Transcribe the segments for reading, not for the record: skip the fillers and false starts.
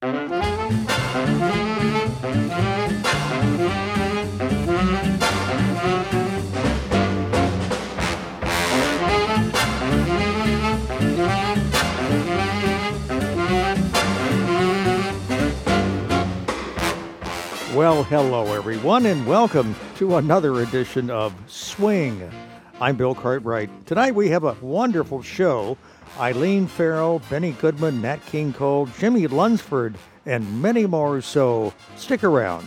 Well, hello everyone, and welcome to another edition of Swing. I'm Bill Cartwright. Tonight we have a wonderful show. Eileen Farrell, Benny Goodman, Nat King Cole, Jimmy Lunsford, and many more, so stick around.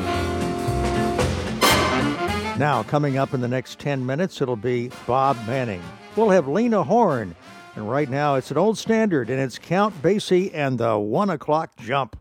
Now, coming up in the next 10 minutes, it'll be Bob Manning. We'll have Lena Horne, and right now it's an old standard, and it's Count Basie and the 1 o'clock jump.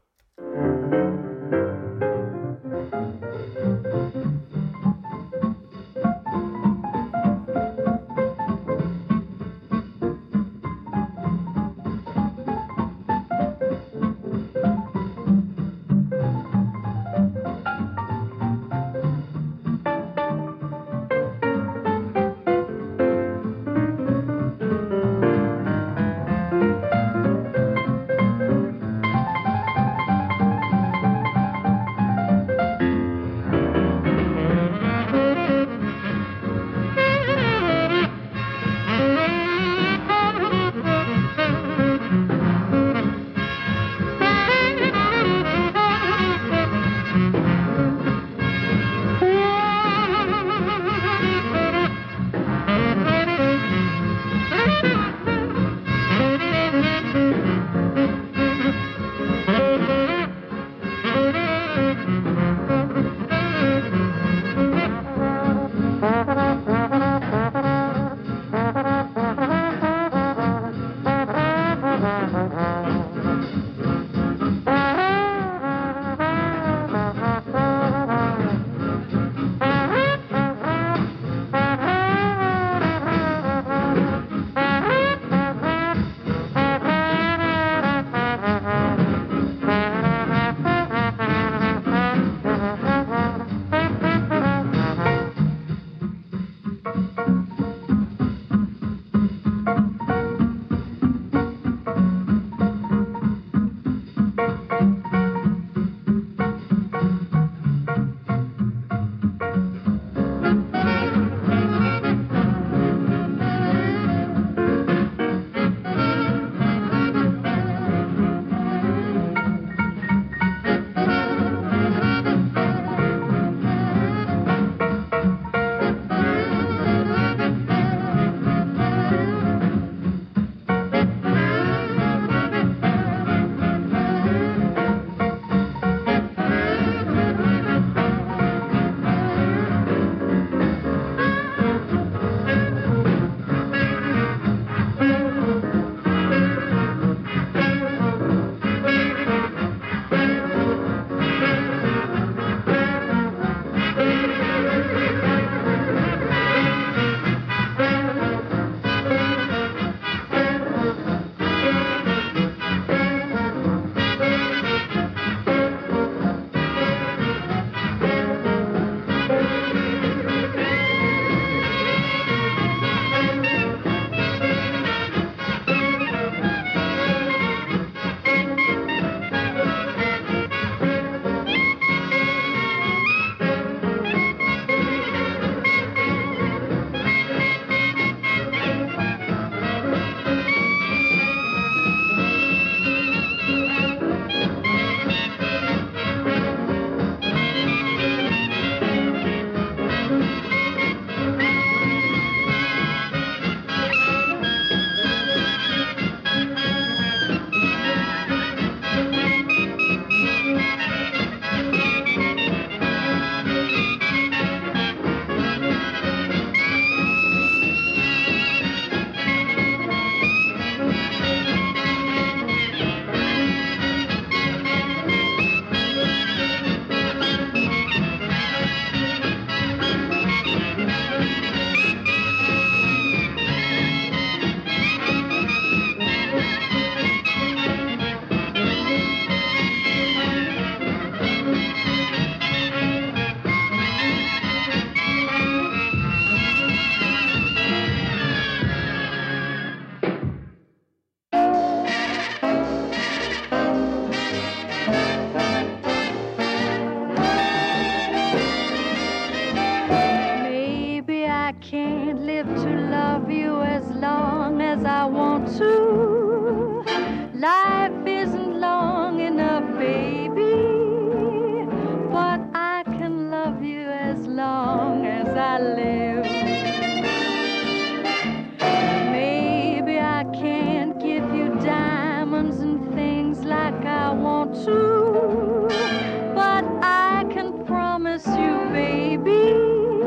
want to, but I can promise you, baby,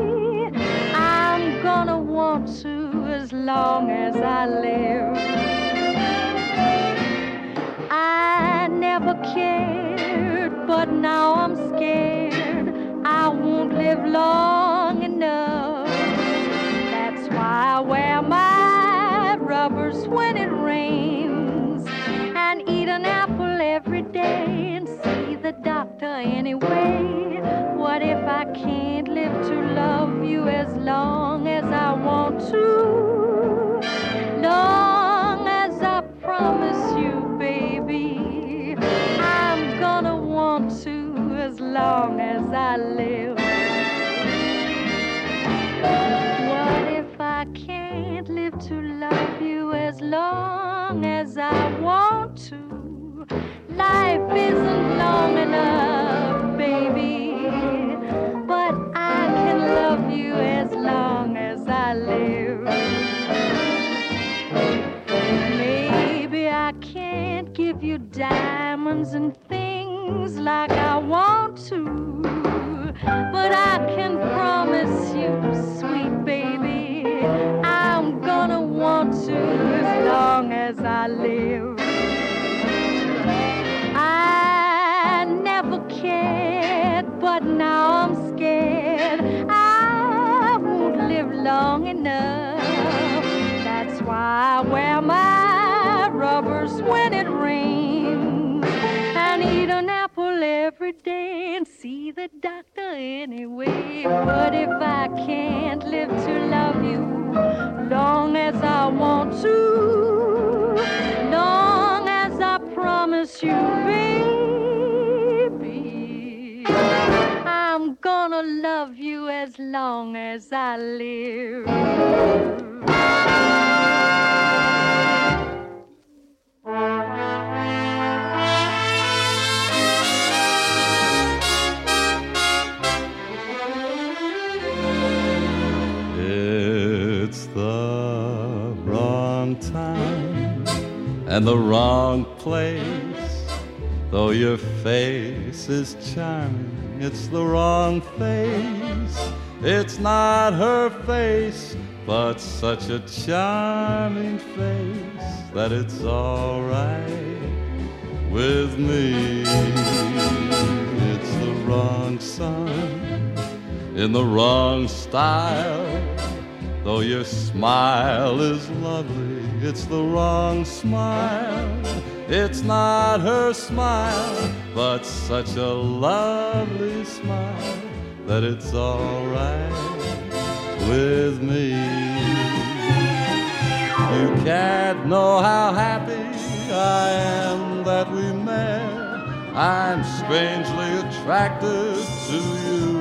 I'm gonna want to as long as I live. I never cared, but now I'm scared I won't live long enough. That's why I wear my rubbers when it rains and eat an apple every day and see the doctor anyway. What if I can't live to love you as long as I want to? Long as I promise you, baby, I'm gonna want to as long as I live. What if I can't live to love you as long as I want to? Life isn't long enough, baby, but I can love you as long as I live. Maybe I can't give you diamonds and things like I want to, but I can promise you, sweet baby, I'm gonna want to as long as I live. I never cared, but now I'm scared I won't live long enough. That's why I wear my rubbers when it rains and eat an apple every day and see the doctor anyway. But if I can't live to love you long as I want to, long as I promise you, baby, I'm gonna love you as long as I live. It's the wrong time and the wrong place. Though your face is charming, it's the wrong face. It's not her face, but such a charming face that it's all right with me. It's the wrong song in the wrong style. Though your smile is lovely, it's the wrong smile. It's not her smile, but such a lovely smile that it's all right with me. You can't know how happy I am that we met. I'm strangely attracted to you.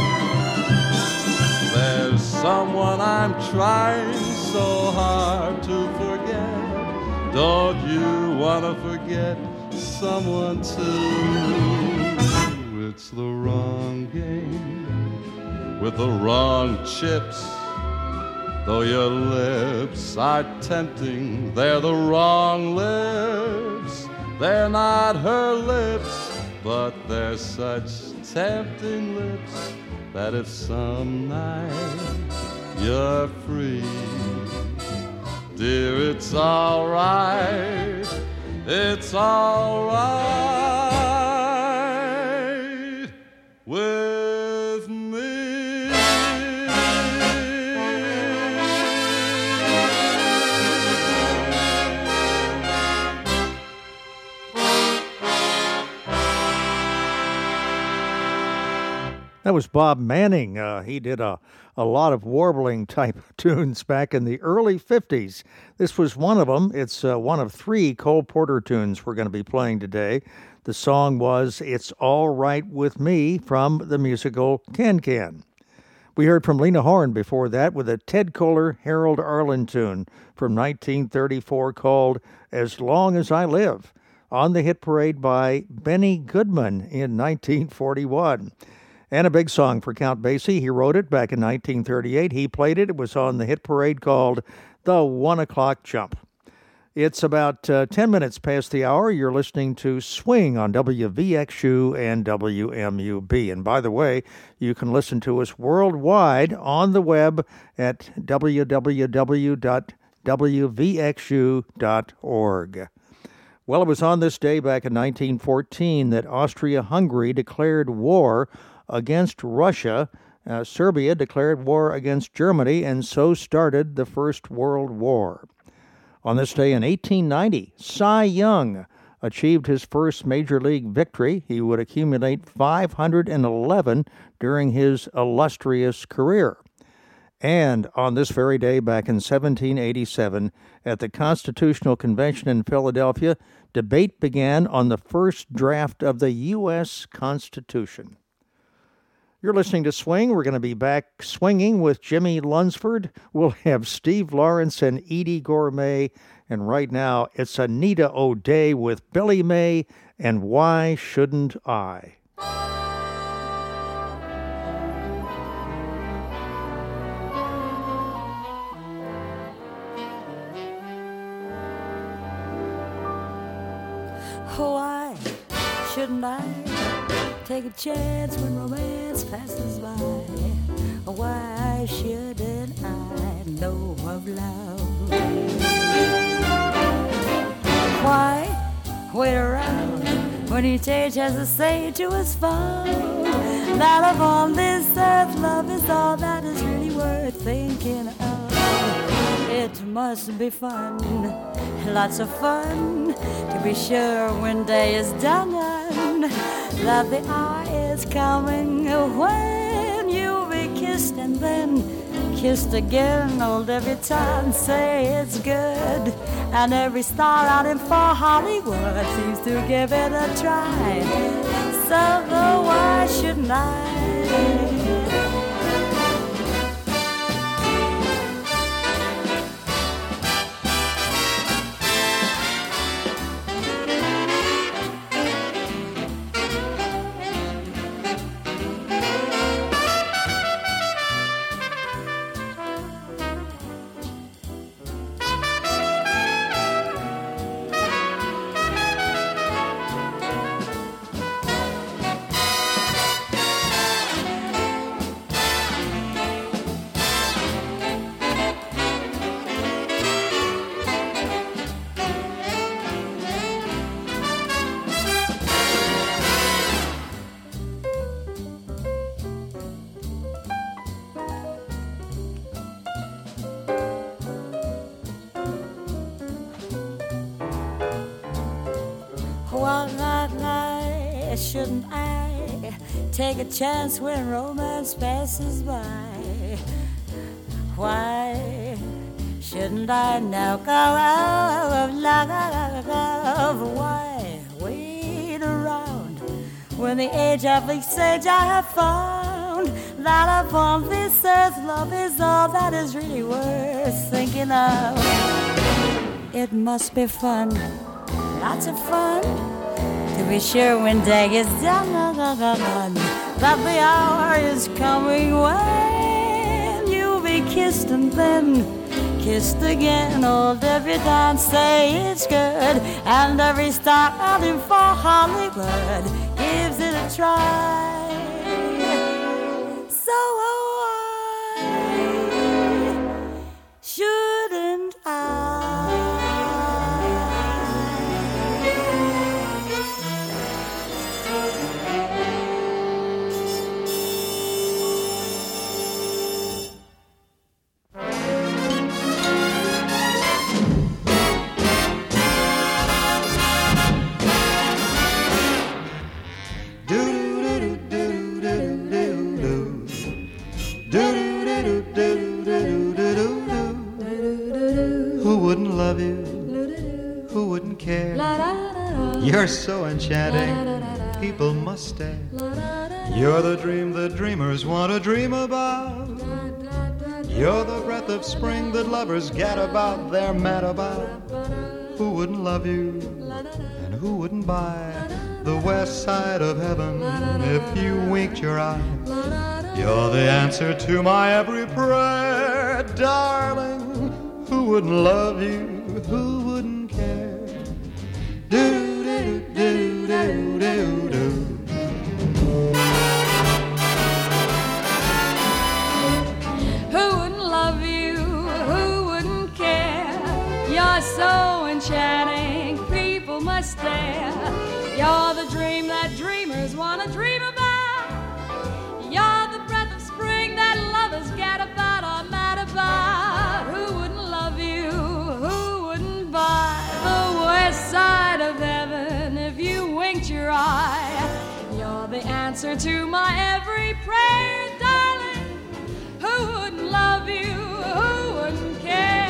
There's someone I'm trying so hard to forget. Don't you want to forget someone too? It's the wrong game with the wrong chips. Though your lips are tempting, they're the wrong lips. They're not her lips, but they're such tempting lips that if some night you're free, dear, it's all right. It's all right with me. That was Bob Manning. He did a lot of warbling type tunes back in the early 50s. This was one of them. It's one of three Cole Porter tunes we're going to be playing today. The song was It's All Right With Me from the musical Can-Can. We heard from Lena Horne before that with a Ted Koehler, Harold Arlen tune from 1934 called As Long As I Live, on the hit parade by Benny Goodman in 1941. And a big song for Count Basie. He wrote it back in 1938. He played it. It was on the hit parade called The 1 O'Clock Jump. It's about 10 minutes past the hour. You're listening to Swing on WVXU and WMUB. And by the way, you can listen to us worldwide on the web at www.wvxu.org. Well, it was on this day back in 1914 that Austria-Hungary declared war against Russia. Serbia declared war against Germany, and so started the First World War. On this day in 1890, Cy Young achieved his first major league victory. He would accumulate 511 during his illustrious career. And on this very day back in 1787, at the Constitutional Convention in Philadelphia, debate began on the first draft of the U.S. Constitution. You're listening to Swing. We're going to be back swinging with Jimmy Lunsford. We'll have Steve Lawrence and Edie Gourmet. And right now, it's Anita O'Day with Billy May and Why Shouldn't I? Why shouldn't I take a chance when romance passes by? Why shouldn't I know of love? Why wait around when each age has a sage who has found that upon this earth love is all that is really worth thinking of? It must be fun, lots of fun, to be sure when day is done that the hour is coming when you'll be kissed and then kissed again. Old every time say it's good, and every star out in for Hollywood seems to give it a try. So why shouldn't I? Why shouldn't I take a chance when romance passes by? Why shouldn't I now go out of love? Why wait around when the age of the sage I have found that upon this earth love is all that is really worth thinking of? It must be fun, lots of fun, to be sure when day is done that the hour is coming when you'll be kissed and then kissed again. Old every time say it's good, and every star out in for Hollywood gives it a try. So why shouldn't I? Love you, who wouldn't care? You're so enchanting, people must stare. You're the dream that dreamers want to dream about. You're the breath of spring that lovers get about, they're mad about. Who wouldn't love you, and who wouldn't buy the west side of heaven if you winked your eye? You're the answer to my every prayer, darling. Who wouldn't love you? Who wouldn't dream that dreamers want to dream about. You're the breath of spring that lovers get about or mad about. Who wouldn't love you? Who wouldn't buy the west side of heaven if you winked your eye? You're the answer to my every prayer, darling. Who wouldn't love you? Who wouldn't care?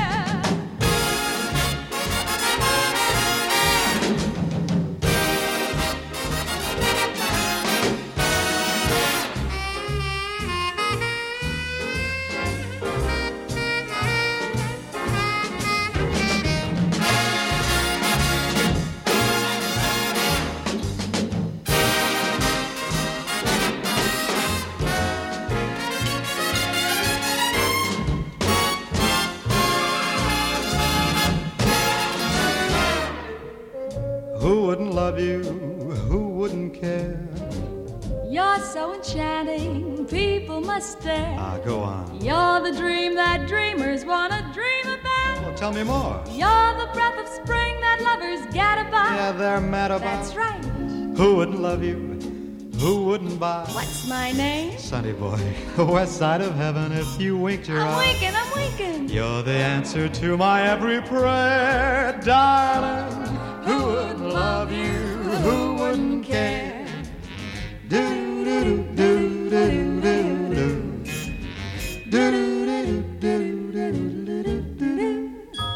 Who wouldn't love you? Who wouldn't care? You're so enchanting, people must stare. Go on. You're the dream that dreamers want to dream about. Well, tell me more. You're the breath of spring that lovers get about. Yeah, they're mad about. That's right. Who wouldn't love you? Who wouldn't buy? What's my name? Sonny boy, the west side of heaven if you winked your eye. I'm winking. You're the answer to my every prayer, darling. Who wouldn't love you? Who wouldn't care? Do do do do do do do. Do do do do do do do.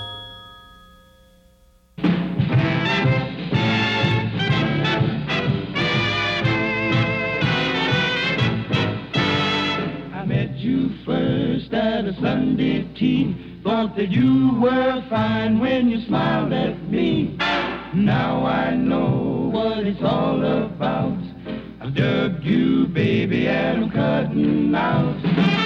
I met you first at a Sunday tea. Thought that you were fine when you smiled at me. Now I know what it's all about. I've dug you, baby, and I'm cutting out.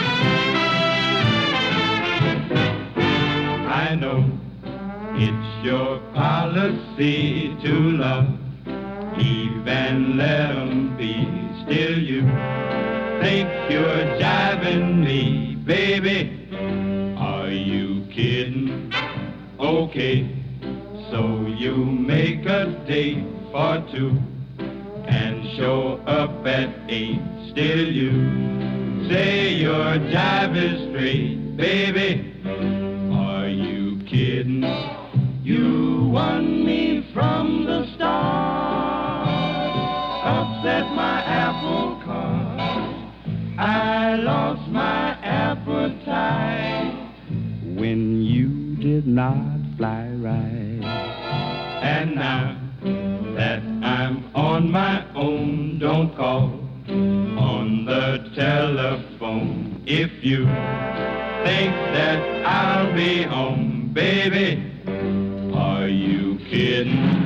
I know it's your policy to love, leave and let 'em be. Still you think you're jiving me, baby. Are you kidding? Okay. So you make a date for 2 and show up at 8. Still you say your jive is straight, baby. Are you kidding? You won me from the start, upset my apple cart. I lost my appetite when you did not fly right. And now that I'm on my own, don't call on the telephone. If you think that I'll be home, baby, are you kidding?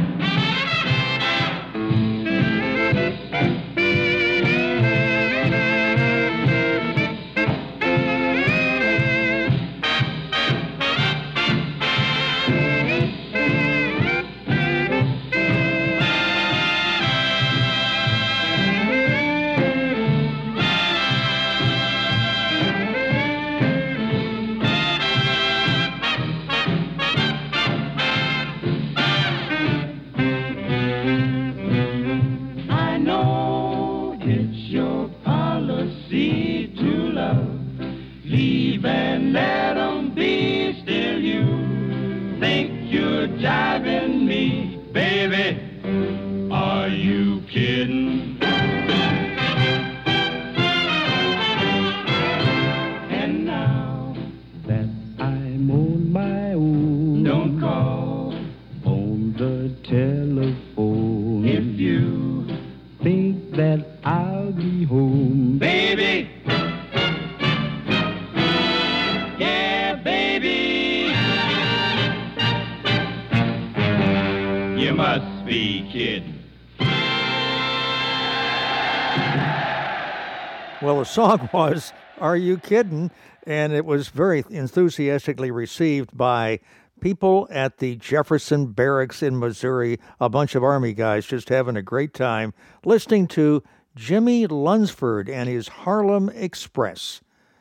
Well, the song was Are You Kiddin'? And it was very enthusiastically received by people at the Jefferson Barracks in Missouri, a bunch of Army guys just having a great time listening to Jimmy Lunsford and his Harlem Express.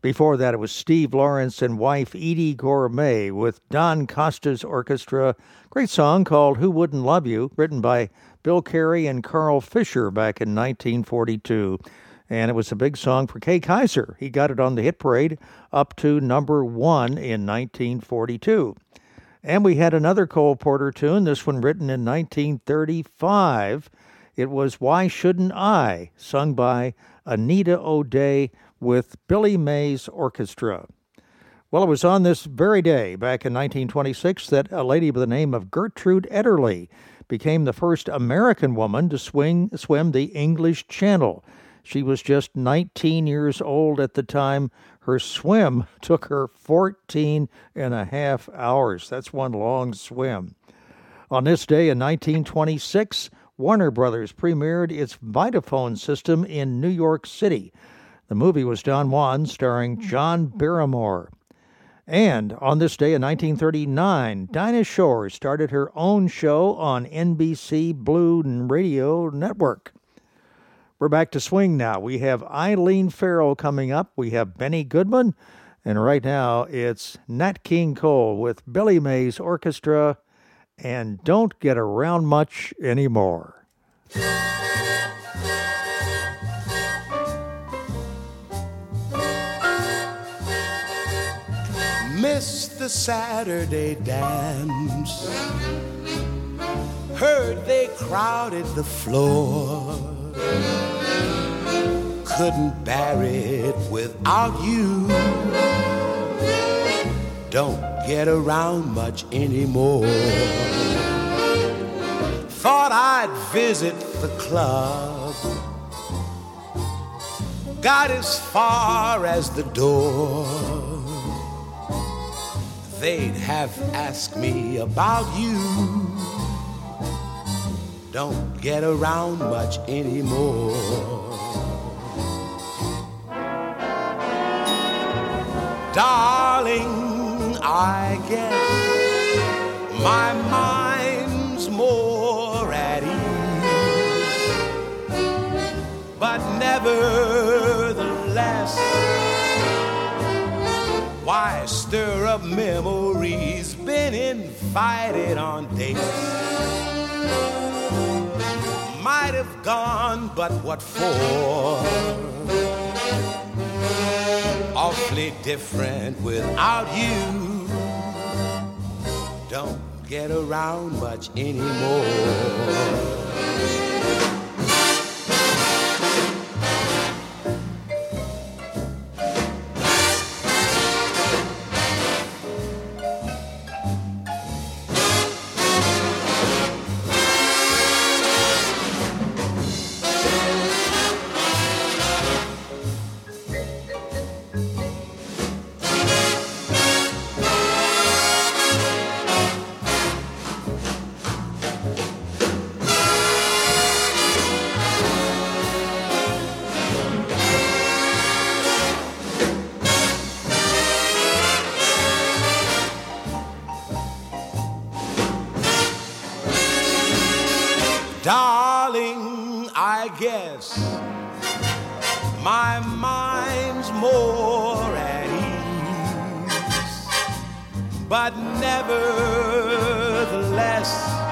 Before that, it was Steve Lawrence and wife Edie Gourmet with Don Costa's orchestra. Great song called Who Wouldn't Love You, written by Bill Carey and Carl Fisher back in 1942. And it was a big song for Kay Kaiser. He got it on the hit parade up to number 1 in 1942. And we had another Cole Porter tune, this one written in 1935. It was Why Shouldn't I, sung by Anita O'Day with Billy Mays Orchestra. Well, it was on this very day, back in 1926, that a lady by the name of Gertrude Ederle became the first American woman to swim the English Channel. She was just 19 years old at the time. Her swim took her 14 and a half hours. That's one long swim. On this day in 1926, Warner Brothers premiered its Vitaphone system in New York City. The movie was Don Juan, starring John Barrymore. And on this day in 1939, Dinah Shore started her own show on NBC Blue Radio Network. We're back to swing now. We have Eileen Farrell coming up. We have Benny Goodman. And right now, it's Nat King Cole with Billy Mays Orchestra and Don't Get Around Much Anymore. Missed the Saturday dance. Heard they crowded the floor. Couldn't bear it without you. Don't get around much anymore. Thought I'd visit the club. Got as far as the door. They'd have asked me about you. Don't get around much anymore. Darling, I guess my mind's more at ease, but nevertheless, why stir up memories? Been invited on dates. Might have gone, but what for? Awfully different without you. Don't get around much anymore. Darling, I guess my mind's more at ease, but nevertheless,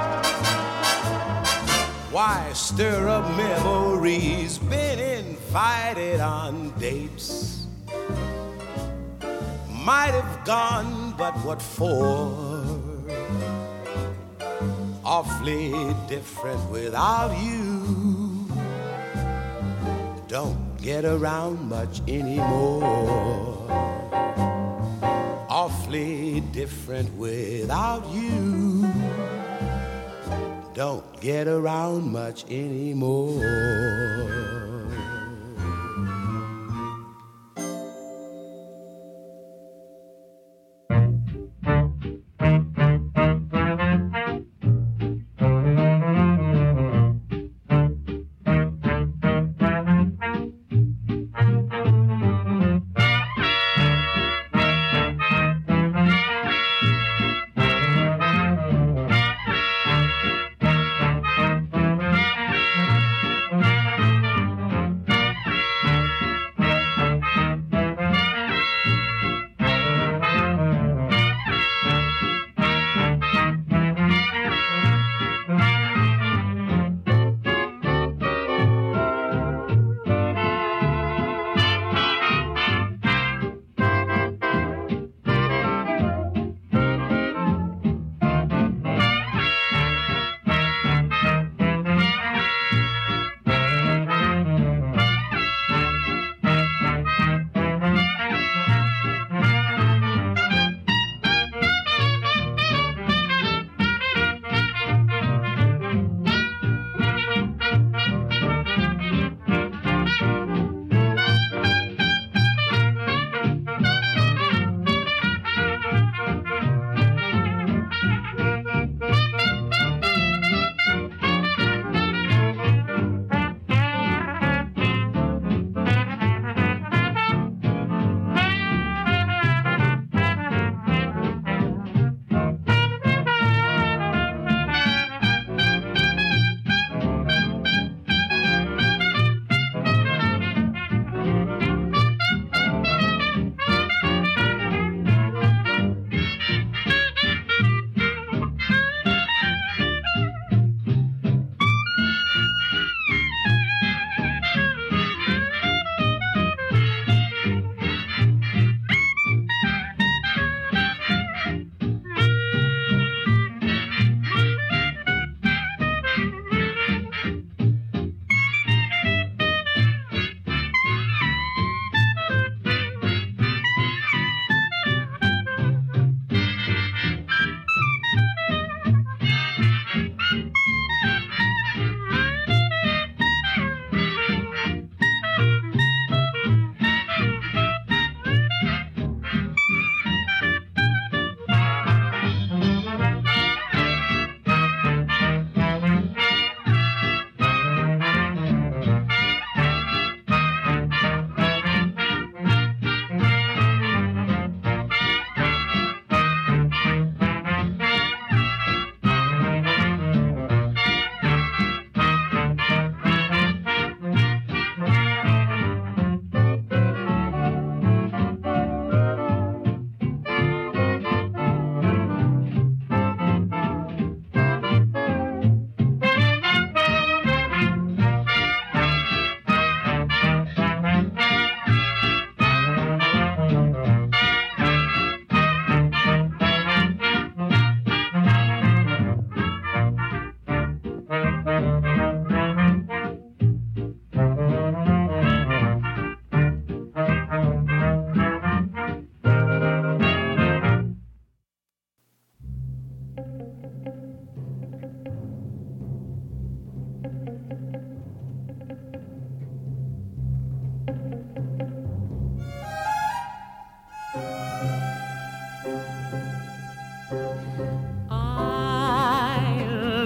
why stir up memories? Been invited on dates. Might have gone, but what for? Awfully different without you. Don't get around much anymore. Awfully different without you. Don't get around much anymore.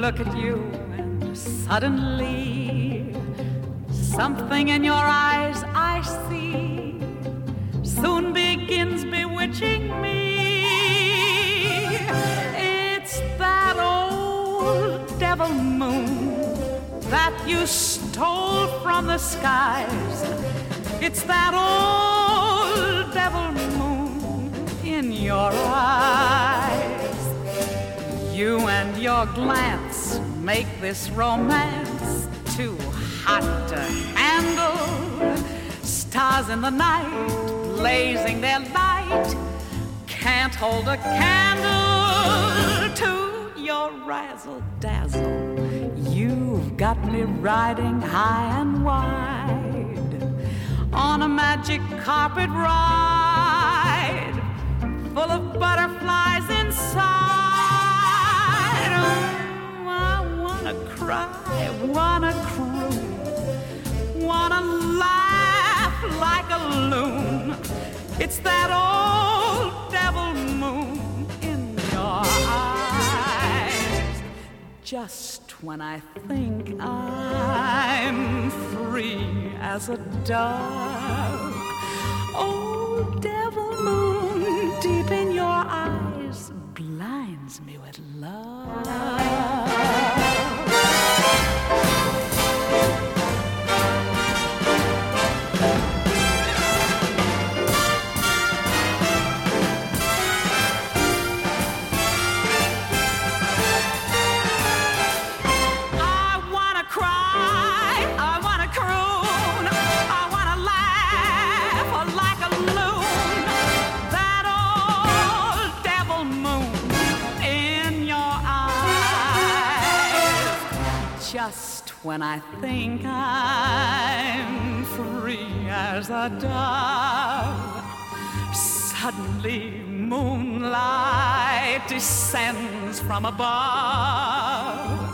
look at you and suddenly something in your eyes I see soon begins bewitching me. It's that old devil moon that you stole from the skies. It's that old devil moon in your eyes. You and your glance make this romance too hot to handle. Stars in the night blazing their light can't hold a candle to your razzle-dazzle. You've got me riding high and wide on a magic carpet ride full of butterflies inside. Oh, I wanna cry, wanna croon, wanna laugh like a loon. It's that old devil moon in your eyes. Just when I think I'm free as a dove, old devil moon deep in your eyes blinds me with love. Just when I think I'm free as a dove, suddenly moonlight descends from above.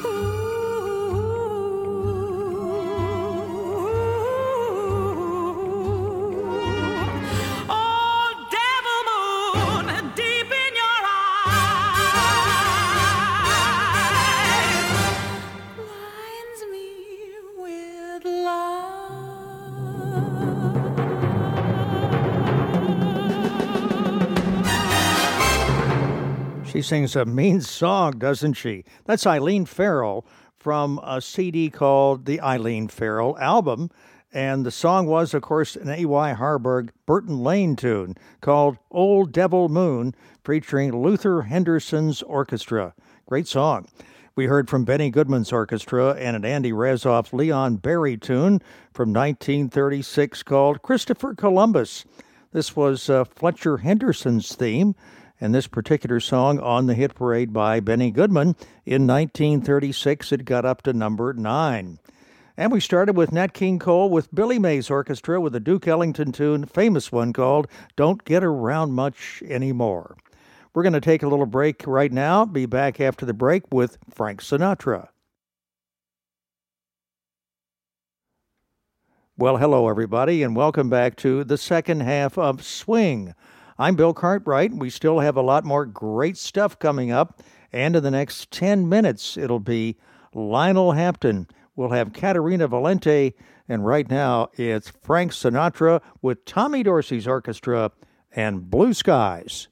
She sings a mean song, doesn't she? That's Eileen Farrell from a CD called the Eileen Farrell Album. And the song was, of course, an A.Y. Harburg Burton Lane tune called Old Devil Moon, featuring Luther Henderson's orchestra. Great song. We heard from Benny Goodman's orchestra and an Andy Razzoff Leon Barry tune from 1936 called Christopher Columbus. This was Fletcher Henderson's theme, and this particular song on the hit parade by Benny Goodman. In 1936, it got up to number 9. And we started with Nat King Cole with Billy Mays Orchestra with a Duke Ellington tune, famous one called Don't Get Around Much Anymore. We're going to take a little break right now. Be back after the break with Frank Sinatra. Well, hello, everybody, and welcome back to the second half of Swing. I'm Bill Cartwright. We still have a lot more great stuff coming up, and in the next 10 minutes, it'll be Lionel Hampton. We'll have Caterina Valente, and right now, it's Frank Sinatra with Tommy Dorsey's orchestra and Blue Skies.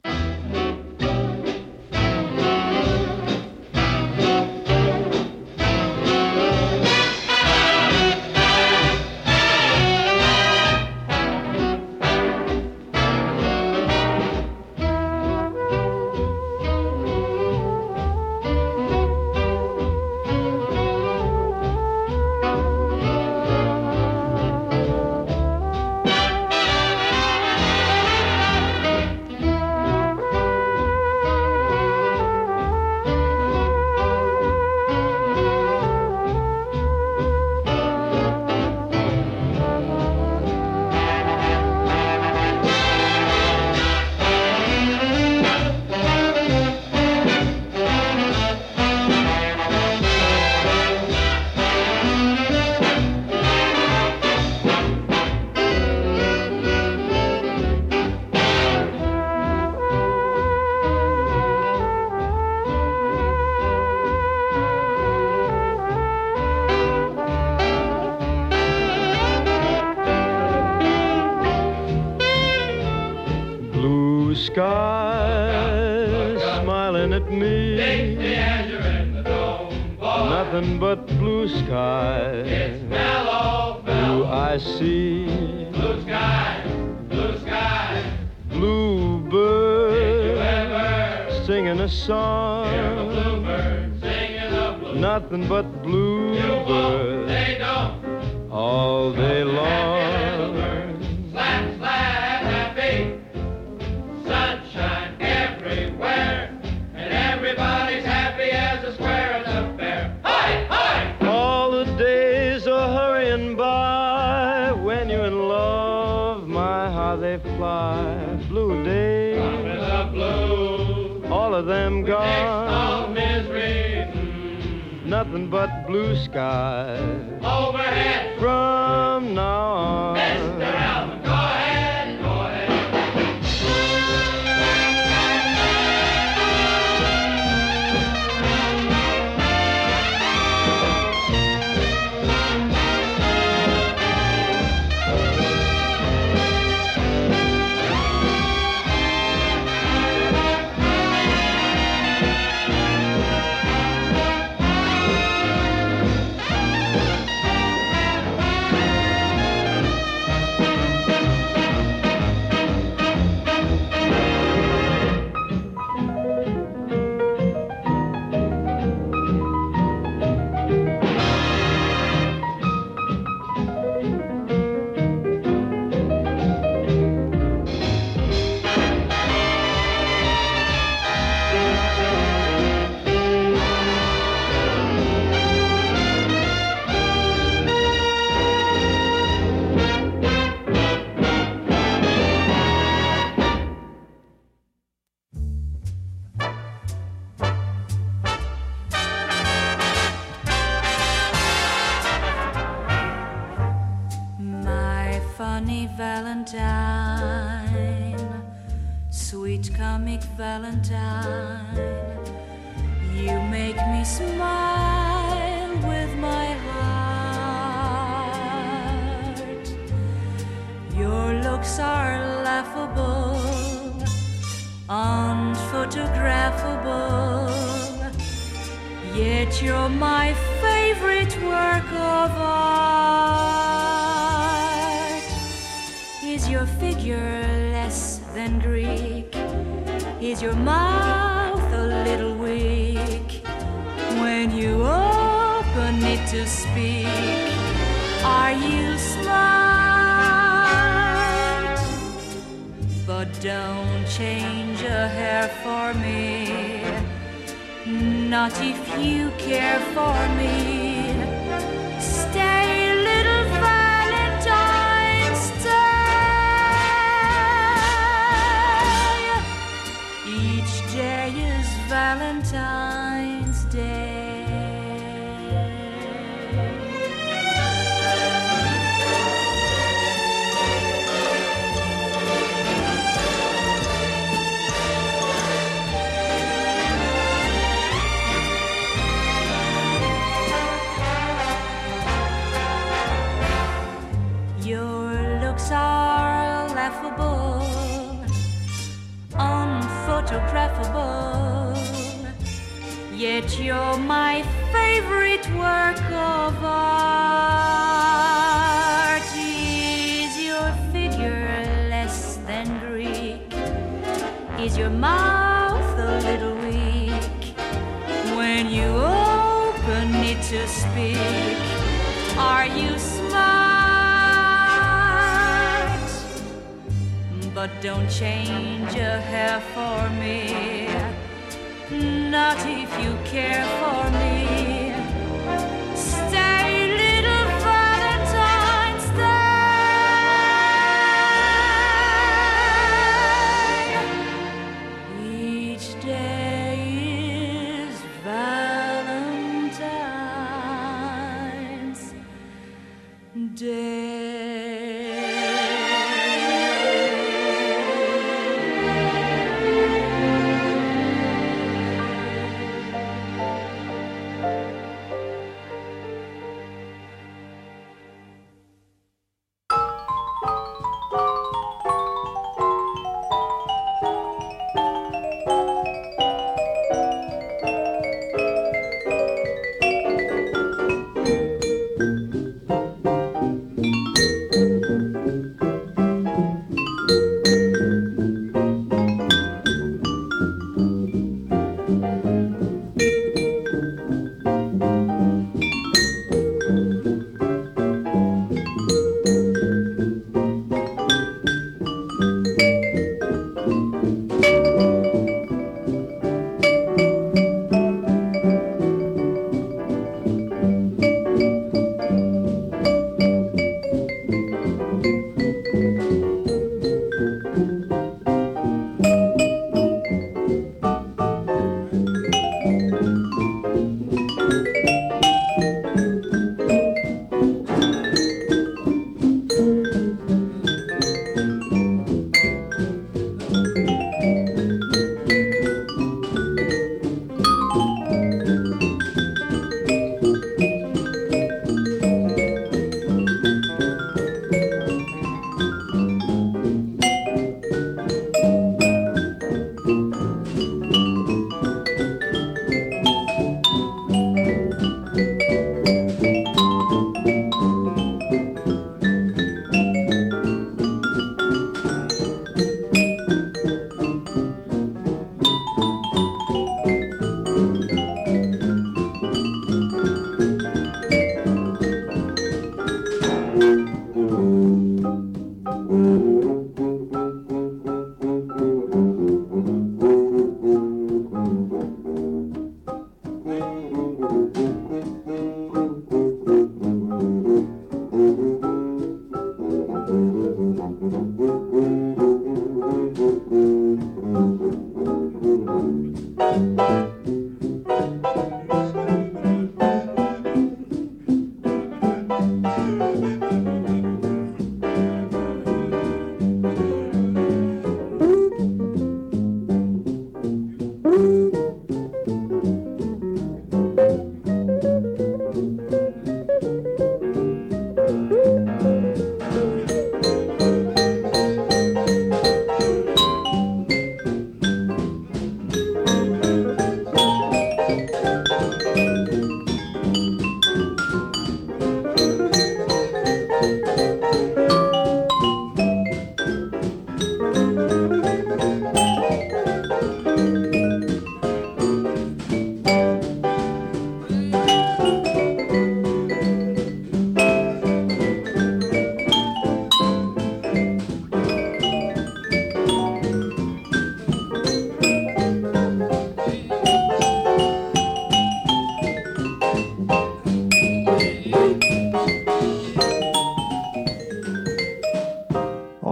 sky smiling at me. Nothing but blue sky. It's mellow, Do I see blue sky, blue sky. bluebird singing a song? Hear a bluebird singing a blue. Nothing but bluebird They don't. all day long. Slap, slap, happy. Sunshine everywhere. And everybody's happy as a square at the fair. Hi, hi! All the days are hurrying by. When you're in love, my, how they fly. Blue days, With the blue. all of them Next gone. all misery. Nothing but blue skies Overhead. from now on. Mr. Elman, go ahead, go ahead. My funny Valentine, sweet comic Valentine, you make me smile with my heart. Your looks are laughable, unphotographable, yet you're my favorite work of art. Is your figure less than Greek? Is your mouth a little weak? When you open it to speak, are you smart? But don't change a hair for me, not if you care for me. Stay, little Valentine, stay. Each day is Valentine's Day. Your looks are laughable, unphotographable, yet you're my favorite work of art. Is your figure less than Greek? Is your mouth a little weak? When you open it to speak, are you smart? But don't change a hair for me, not if you care for me. Stay, little Valentine, stay. Each day is Valentine's Day.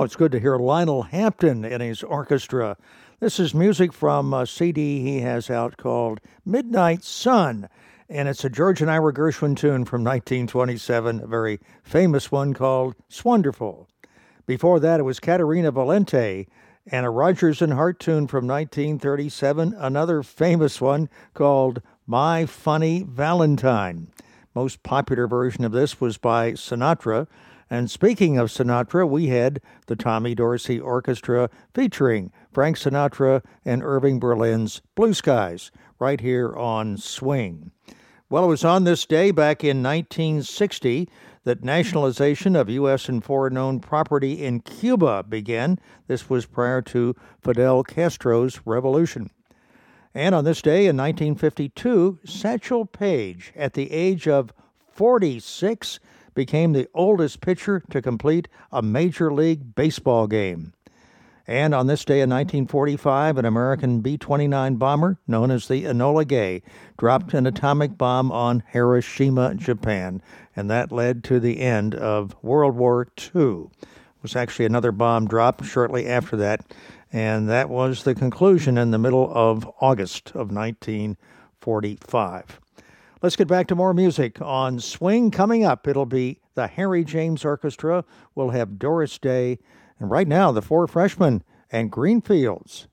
it's good to hear Lionel Hampton and his orchestra. This is music from a CD he has out called Midnight Sun, and it's a George and Ira Gershwin tune from 1927, a very famous one called "Swonderful." Before that, it was Caterina Valente and a Rodgers and Hart tune from 1937, another famous one called "My Funny Valentine." Most popular version of this was by Sinatra. And speaking of Sinatra, we had the Tommy Dorsey Orchestra featuring Frank Sinatra and Irving Berlin's Blue Skies right here on Swing. Well, it was on this day back in 1960 that nationalization of U.S. and foreign-owned property in Cuba began. This was prior to Fidel Castro's revolution. And on this day in 1952, Satchel Paige, at the age of 46, became the oldest pitcher to complete a Major League Baseball game. And on this day in 1945, an American B-29 bomber known as the Enola Gay dropped an atomic bomb on Hiroshima, Japan, and that led to the end of World War II. It was actually another bomb dropped shortly after that, and that was the conclusion in the middle of August of 1945. Let's get back to more music on Swing. Coming up, it'll be the Harry James Orchestra. We'll have Doris Day. And right now, the Four Freshmen and Greenfields.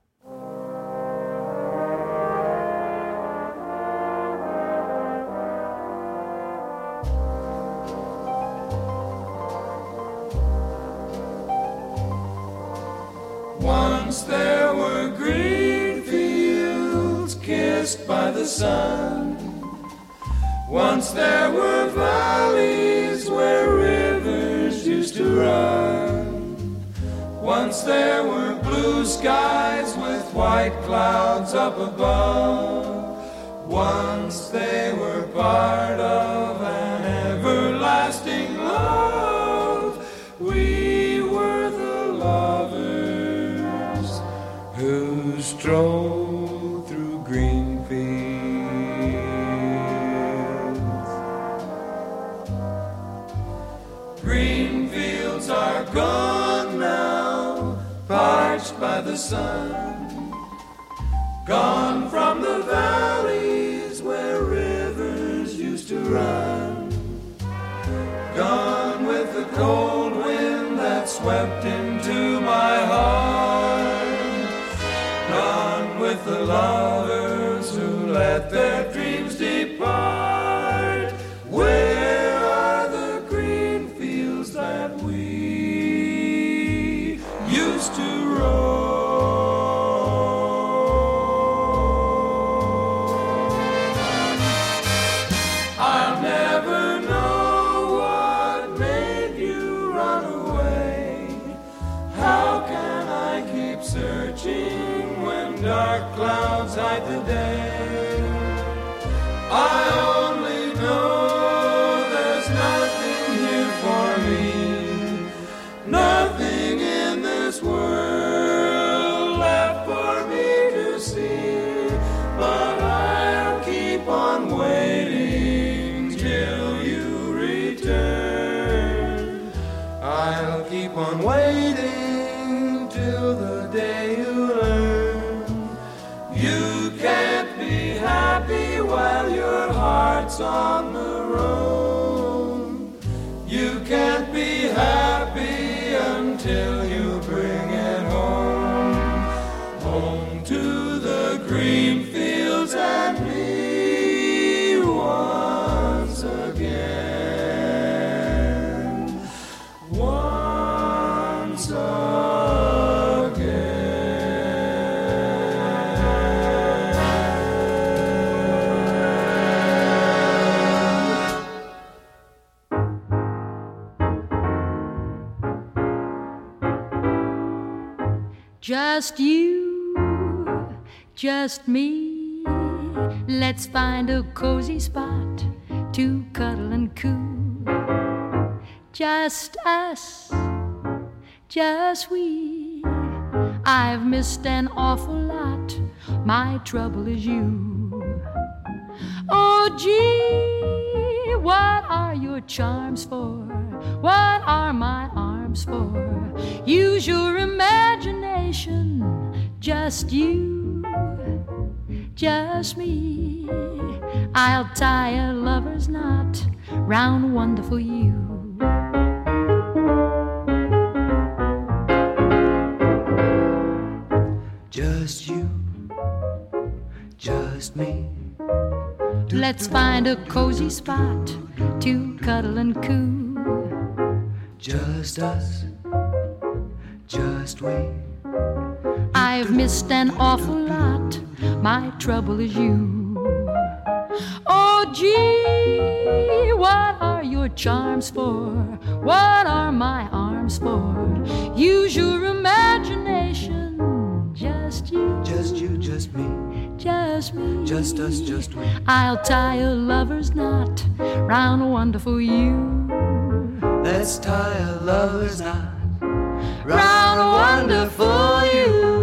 Once there were green fields kissed by the sun. Once there were valleys where rivers used to run. Once there were blue skies with white clouds up above. Once they were part of an everlasting love. We were the lovers who strolled through green fields. Green fields are gone now, parched by the sun. Gone from the valleys where rivers used to run. Gone with the cold wind that swept into my heart. Gone with the lovers who let their dreams depart. Where are the green fields that we used to roam? I'll never know what made you run away. How can I keep searching when dark clouds hide the day? I only know there's nothing here for me, nothing in this world left for me to see. But I'll keep on waiting till you return. I'll keep on waiting till the day you learn you can't be happy while your heart's on the road. You can't be happy until you bring it home. Home to the green fields and me once again. Once Just you, just me. Let's find a cozy spot to cuddle and coo. Just us, just we. I've missed an awful lot. My trouble is you. Oh, gee, what are your charms for? What are my arms charms for. Use your imagination, just you, just me. I'll tie a lover's knot round wonderful you. Just you, just me. Let's find a cozy spot to cuddle and coo. Just us, just we. I've missed an awful lot, my trouble is you. Oh gee, what are your charms for? What are my arms for? Use your imagination, just you. Just you, just me. Just me. Just us, just we. I'll tie a lover's knot round wonderful you. Let's tie a lover's knot round wonderful you.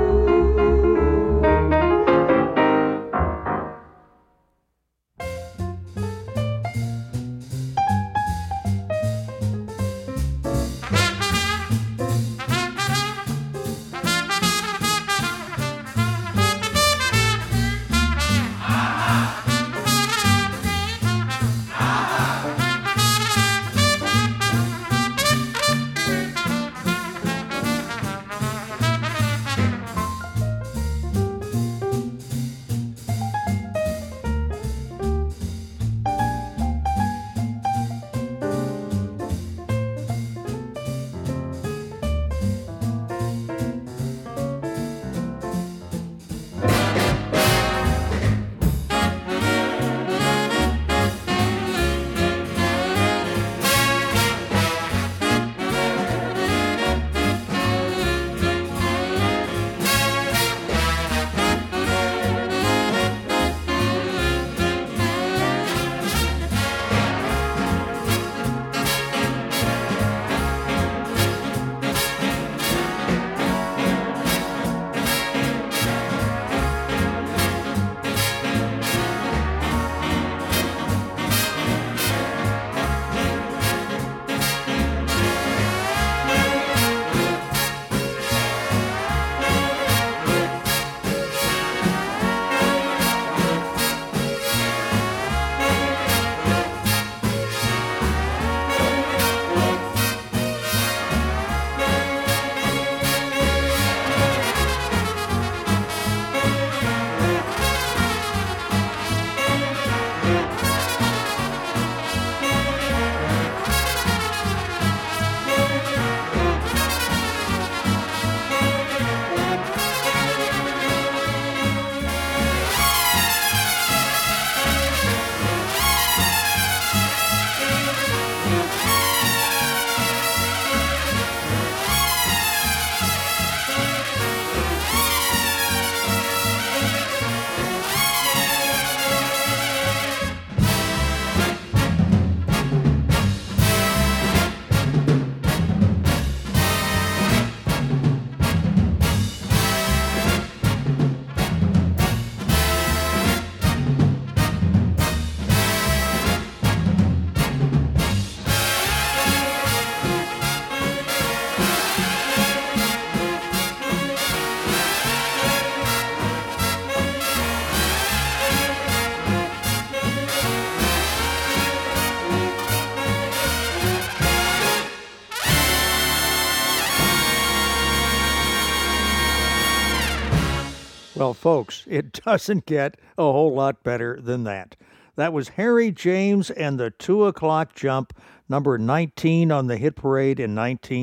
Well, folks, it doesn't get a whole lot better than that. That was Harry James and the 2 o'clock Jump, number 19 on the hit parade in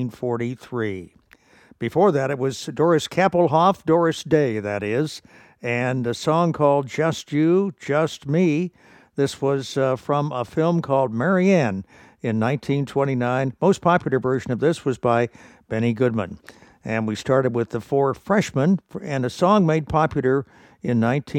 1943. Before that, it was Doris Kappelhoff, Doris Day, that is, and a song called Just You, Just Me. This was from a film called Marianne in 1929. Most popular version of this was by Benny Goodman. And we started with The Four Freshmen and a song made popular in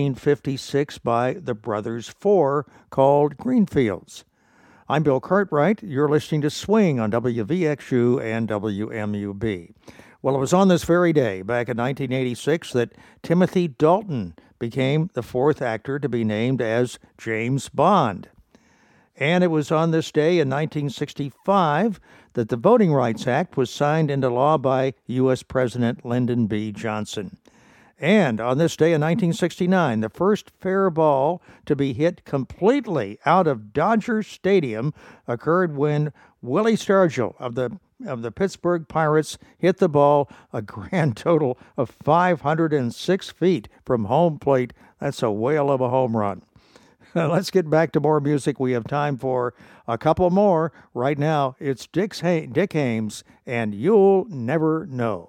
1956 by the Brothers Four called Greenfields. I'm Bill Cartwright. You're listening to Swing on WVXU and WMUB. Well, it was on this very day, back in 1986, that Timothy Dalton became the fourth actor to be named as James Bond. And it was on this day in 1965 that the Voting Rights Act was signed into law by U.S. President Lyndon B. Johnson. And on this day in 1969, the first fair ball to be hit completely out of Dodger Stadium occurred when Willie Stargell of the Pittsburgh Pirates hit the ball a grand total of 506 feet from home plate. That's a whale of a home run. Let's get back to more music. We have time for a couple more. Right now, it's Dick Haymes and You'll Never Know.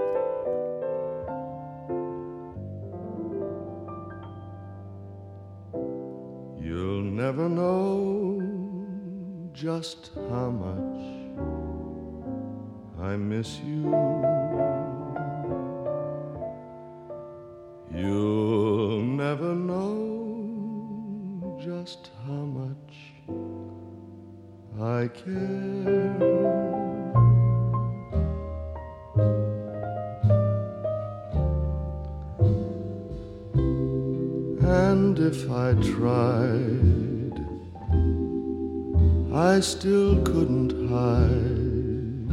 You'll never know just how much I miss you. You'll never know just how much I care. And if I tried, I still couldn't hide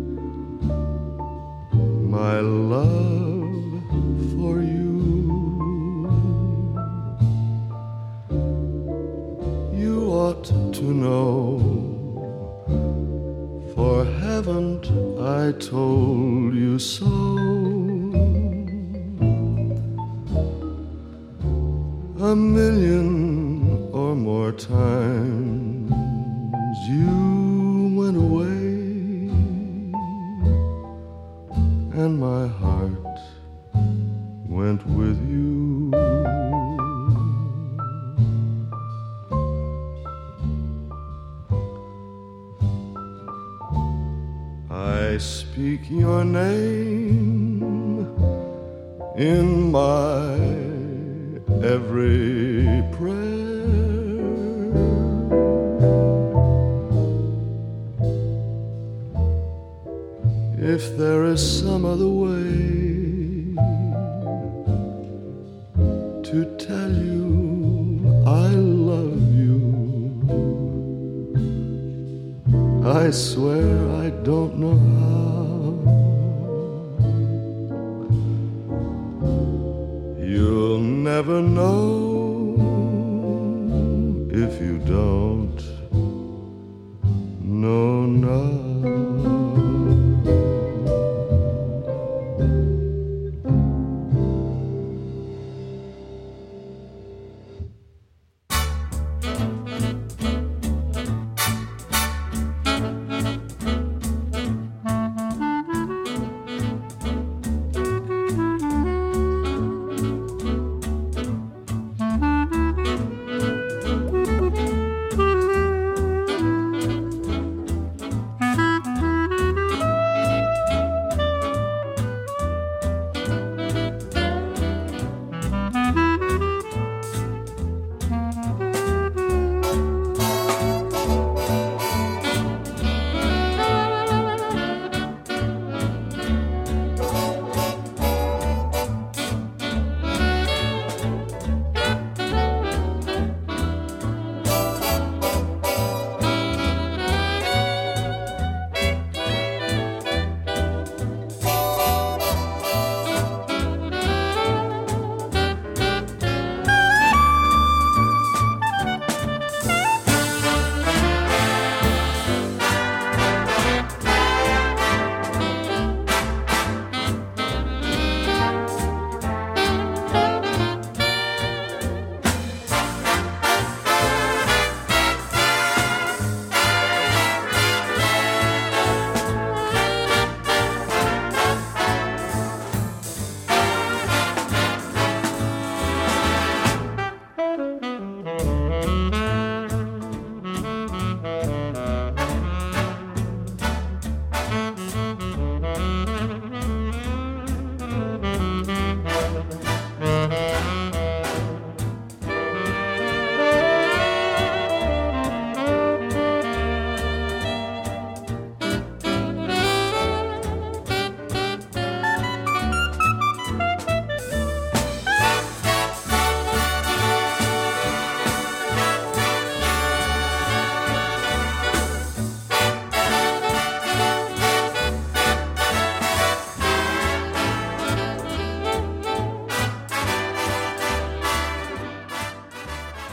my love for you. You ought to know, for haven't I told you so? A million or more times you went away, and my heart went with you. I speak your name in my every prayer. If there is some other way to tell you I love you, I swear I don't know how. You'll never know if you don't know now.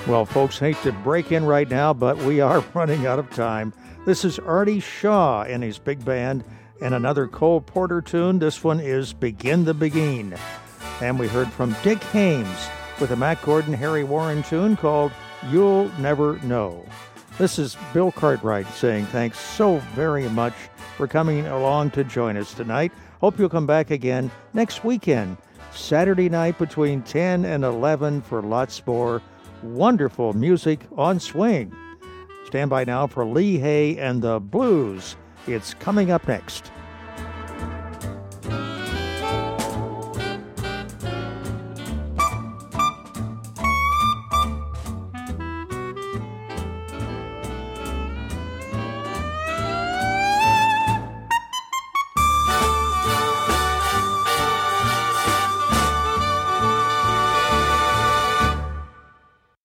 Well, folks, hate to break in right now, but we are running out of time. This is Artie Shaw and his big band, and another Cole Porter tune. This one is Begin the Beguine. And we heard from Dick Haymes with a Mack Gordon, Harry Warren tune called You'll Never Know. This is Bill Cartwright saying thanks so very much for coming along to join us tonight. Hope you'll come back again next weekend, Saturday night between 10 and 11 for lots more wonderful music on swing. Stand by now for Lee Hay and the Blues. It's coming up next.